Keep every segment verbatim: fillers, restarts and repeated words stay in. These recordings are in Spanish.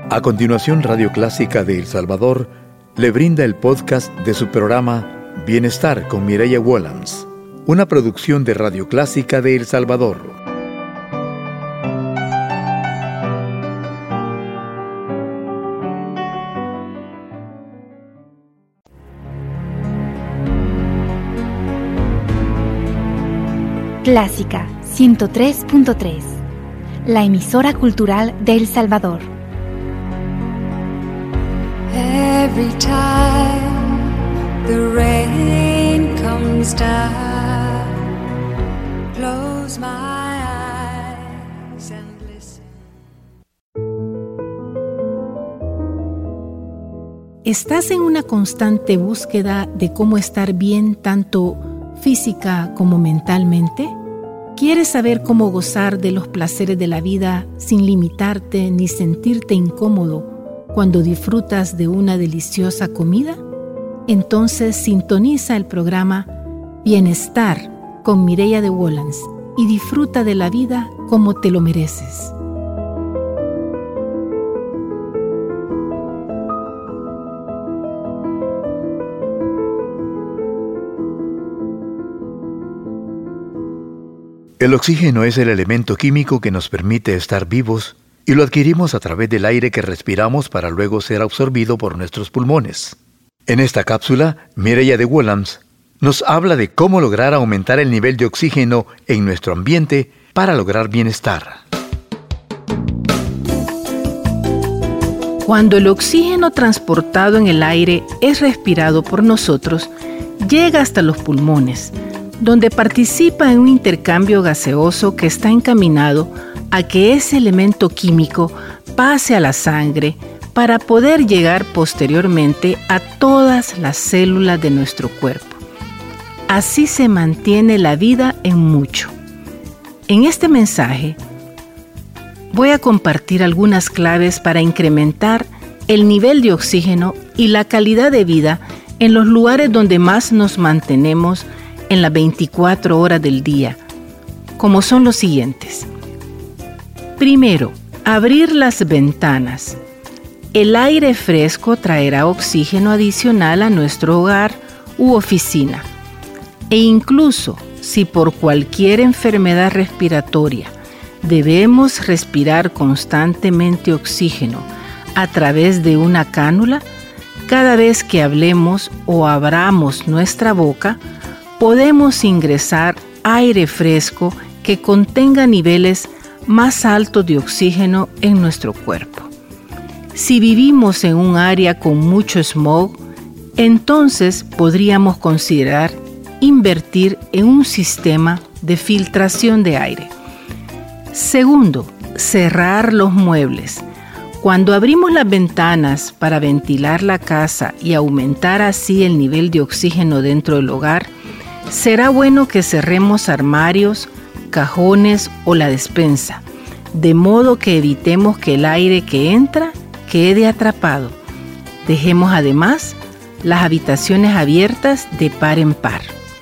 A continuación, Radio Clásica de El Salvador le brinda el podcast de su programa Bienestar con Mireya Wollams, una producción de Radio Clásica de El Salvador. Clásica ciento tres punto tres, la emisora cultural de El Salvador. Every time the rain comes down, close my eyes and listen. ¿Estás en una constante búsqueda de cómo estar bien tanto física como mentalmente? ¿Quieres saber cómo gozar de los placeres de la vida sin limitarte ni sentirte incómodo cuando disfrutas de una deliciosa comida? Entonces sintoniza el programa Bienestar con Mireya de Wollams y disfruta de la vida como te lo mereces. El oxígeno es el elemento químico que nos permite estar vivos y lo adquirimos a través del aire que respiramos para luego ser absorbido por nuestros pulmones. En esta cápsula, Mireya de Wollams nos habla de cómo lograr aumentar el nivel de oxígeno en nuestro ambiente para lograr bienestar. Cuando el oxígeno transportado en el aire es respirado por nosotros, llega hasta los pulmones, donde participa en un intercambio gaseoso que está encaminado a que ese elemento químico pase a la sangre para poder llegar posteriormente a todas las células de nuestro cuerpo. Así se mantiene la vida en mucho. En este mensaje voy a compartir algunas claves para incrementar el nivel de oxígeno y la calidad de vida en los lugares donde más nos mantenemos en las veinticuatro horas del día, como son los siguientes. Primero, abrir las ventanas. El aire fresco traerá oxígeno adicional a nuestro hogar u oficina. E incluso si por cualquier enfermedad respiratoria debemos respirar constantemente oxígeno a través de una cánula, cada vez que hablemos o abramos nuestra boca, podemos ingresar aire fresco que contenga niveles más altos de oxígeno en nuestro cuerpo. Si vivimos en un área con mucho smog, entonces podríamos considerar invertir en un sistema de filtración de aire. Segundo, cerrar los muebles. Cuando abrimos las ventanas para ventilar la casa y aumentar así el nivel de oxígeno dentro del hogar, será bueno que cerremos armarios, cajones o la despensa, de modo que evitemos que el aire que entra quede atrapado. Dejemos además las habitaciones abiertas de par en par.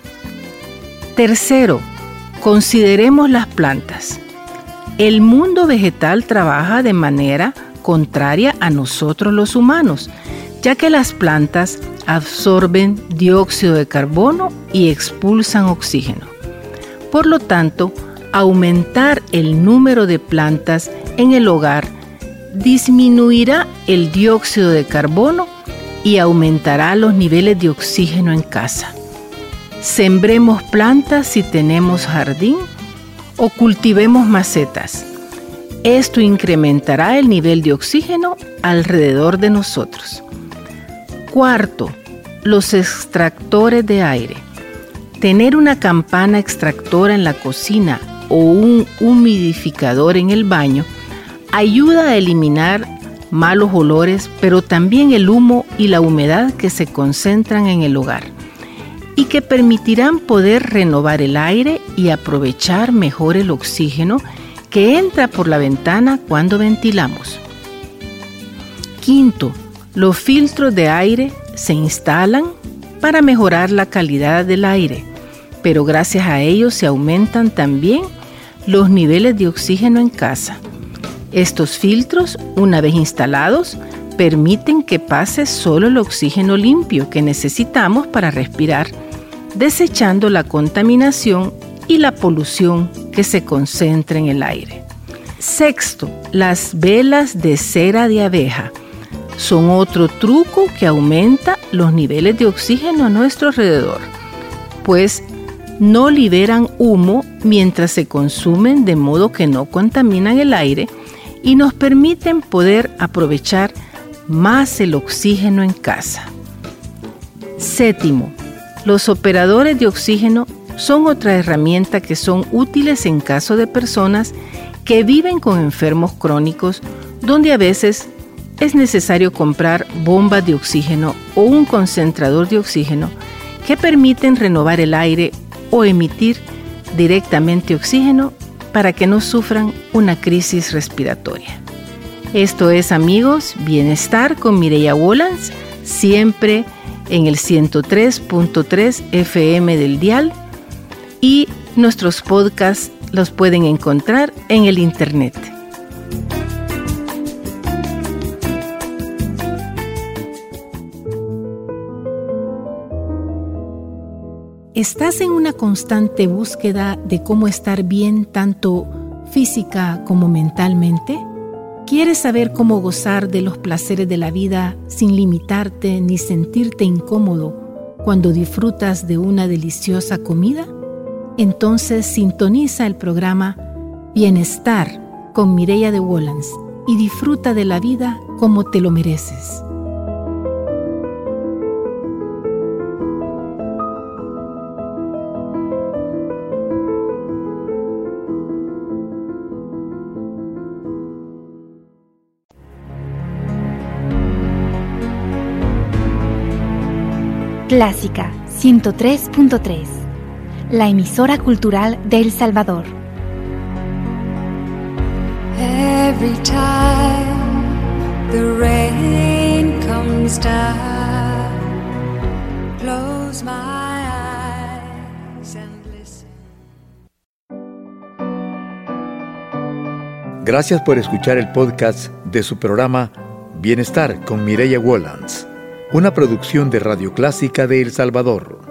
Tercero, consideremos las plantas. El mundo vegetal trabaja de manera contraria a nosotros los humanos, ya que las plantas absorben dióxido de carbono y expulsan oxígeno. Por lo tanto, aumentar el número de plantas en el hogar disminuirá el dióxido de carbono y aumentará los niveles de oxígeno en casa. Sembremos plantas si tenemos jardín o cultivemos macetas. Esto incrementará el nivel de oxígeno alrededor de nosotros. Cuarto, los extractores de aire. Tener una campana extractora en la cocina o un humidificador en el baño ayuda a eliminar malos olores, pero también el humo y la humedad que se concentran en el hogar y que permitirán poder renovar el aire y aprovechar mejor el oxígeno que entra por la ventana cuando ventilamos. Quinto, los filtros de aire se instalan para mejorar la calidad del aire, pero gracias a ellos se aumentan también los niveles de oxígeno en casa. Estos filtros, una vez instalados, permiten que pase solo el oxígeno limpio que necesitamos para respirar, desechando la contaminación y la polución que se concentra en el aire. Sexto, las velas de cera de abeja son otro truco que aumenta los niveles de oxígeno a nuestro alrededor, pues no liberan humo mientras se consumen, de modo que no contaminan el aire y nos permiten poder aprovechar más el oxígeno en casa. Séptimo, los operadores de oxígeno son otra herramienta que son útiles en caso de personas que viven con enfermos crónicos, donde a veces es necesario comprar bombas de oxígeno o un concentrador de oxígeno que permiten renovar el aire o emitir directamente oxígeno para que no sufran una crisis respiratoria. Esto es, amigos, Bienestar con Mireya Wollans, siempre en el ciento tres punto tres F M del dial, y nuestros podcasts los pueden encontrar en el internet. ¿Estás en una constante búsqueda de cómo estar bien tanto física como mentalmente? ¿Quieres saber cómo gozar de los placeres de la vida sin limitarte ni sentirte incómodo cuando disfrutas de una deliciosa comida? Entonces sintoniza el programa Bienestar con Mireya de Wollans y disfruta de la vida como te lo mereces. Clásica ciento tres punto tres, la emisora cultural de El Salvador. Every time the rain comes down, close my eyes and listen. Gracias por escuchar el podcast de su programa Bienestar con Mireya Wollans, una producción de Radio Clásica de El Salvador.